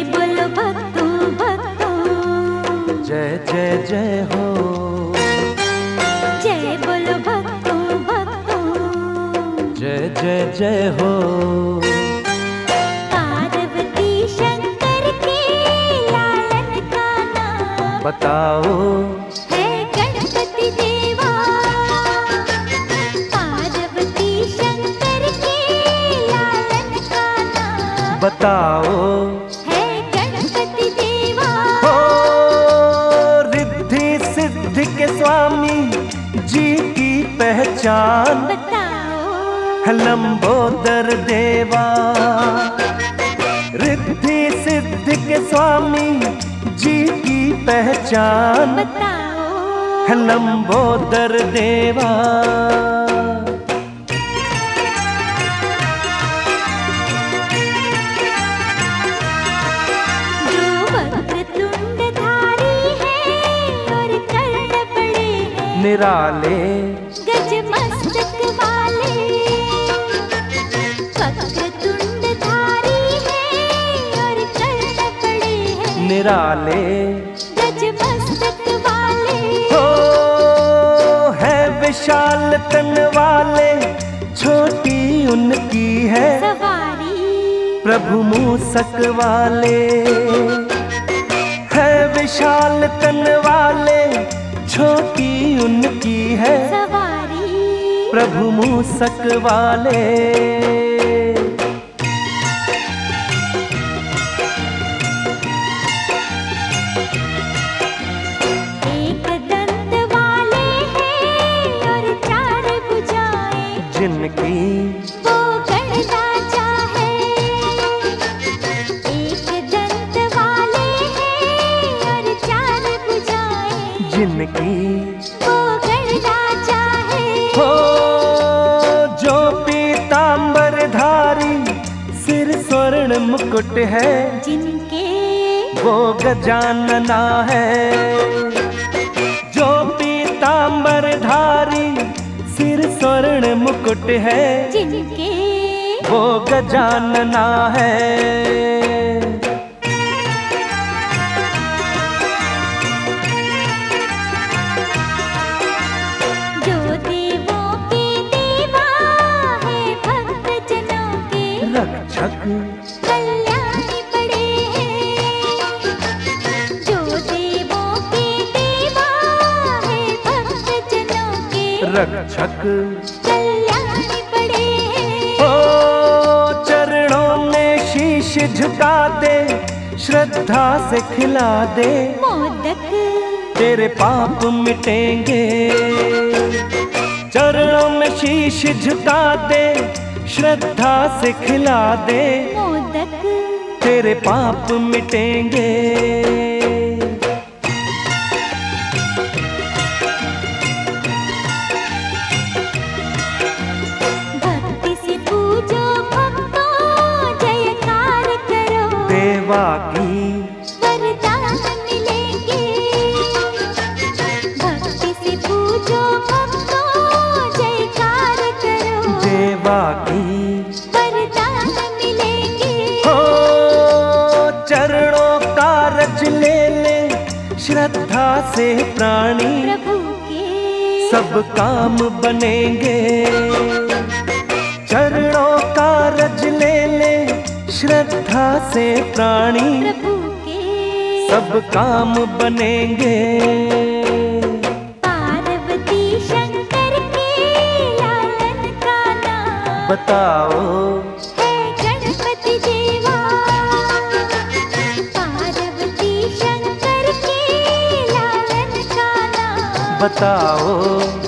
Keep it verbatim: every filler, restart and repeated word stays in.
बोलो भक्तों भक्तों, जय जय जय हो। जय बोलो भक्तों भक्तों, जय जय जय हो। पार्वती शंकर के लालन का नाम बताओ है गणपति देवा। पार्वती शंकर के लालन का नाम बताओ है गणपति देवा। हो, रिद्धि सिद्धि के स्वामी जी की पहचान बताओ है लंबोदर देवा। रिद्धि सिद्धि के स्वामी जी की पहचान बताओ है लंबोदर देवा। जो वक्रतुंडधारी है और कर्ण बड़े हैं, निराले गज मस्तक वाले। वक्रतुंडधारी है और कर्ण बड़े हैं, निराले गज मस्तक वाले। हो, है विशाल तन वाले, छोटी उनकी है सवारी प्रभु मूसक वाले। है विशाल तन वाले, छोटी उनकी है सवारी प्रभु मूसक वाले। एक दंत वाले हैं और चार भुजाएं, जिनकी वो गणराजा है। एक दंत वाले हैं और चार भुजाएं, जिनकी वो गणराजा है। हो, जो पीतांबरधारी सिर स्वर्ण मुकुट है, जिनके वो गजानना है। जो पीतांबरधारी सिर स्वर्ण मुकुट है, जिनके वो गजानना है। जो देवों के देवा है, भक्त जनों के रक्षक कल्याणी बड़े हैं। जो देवों के देवा है, भक्त जनों के रक्षक कल्याणी बड़े हैं। ओ, चरणों में शीश झुका दे, श्रद्धा से खिला दे, मोदक तेरे पाप मिटेंगे। चरणों में शीश झुका दे, श्रद्धा से खिला दे, मोदक तेरे पाप मिटेंगे। भक्ति से पूजो भक्तों, जयकार करो, देवा की वरदान मिलेंगे। भक्ति से पूजो भक्तों, जयकार करो, देवा की वरदान मिलेंगे। हो, चरणों का रज ले ले, श्रद्धा से प्राणी प्रभु के सब काम बनेंगे। चरणों का रज ले ले, श्रद्धा से प्राणी प्रभु के सब काम बनेंगे। पार्वती शंकर के लालन का नाम बताओ है गणपति देवा। पार्वती शंकर के लालन का नाम बताओ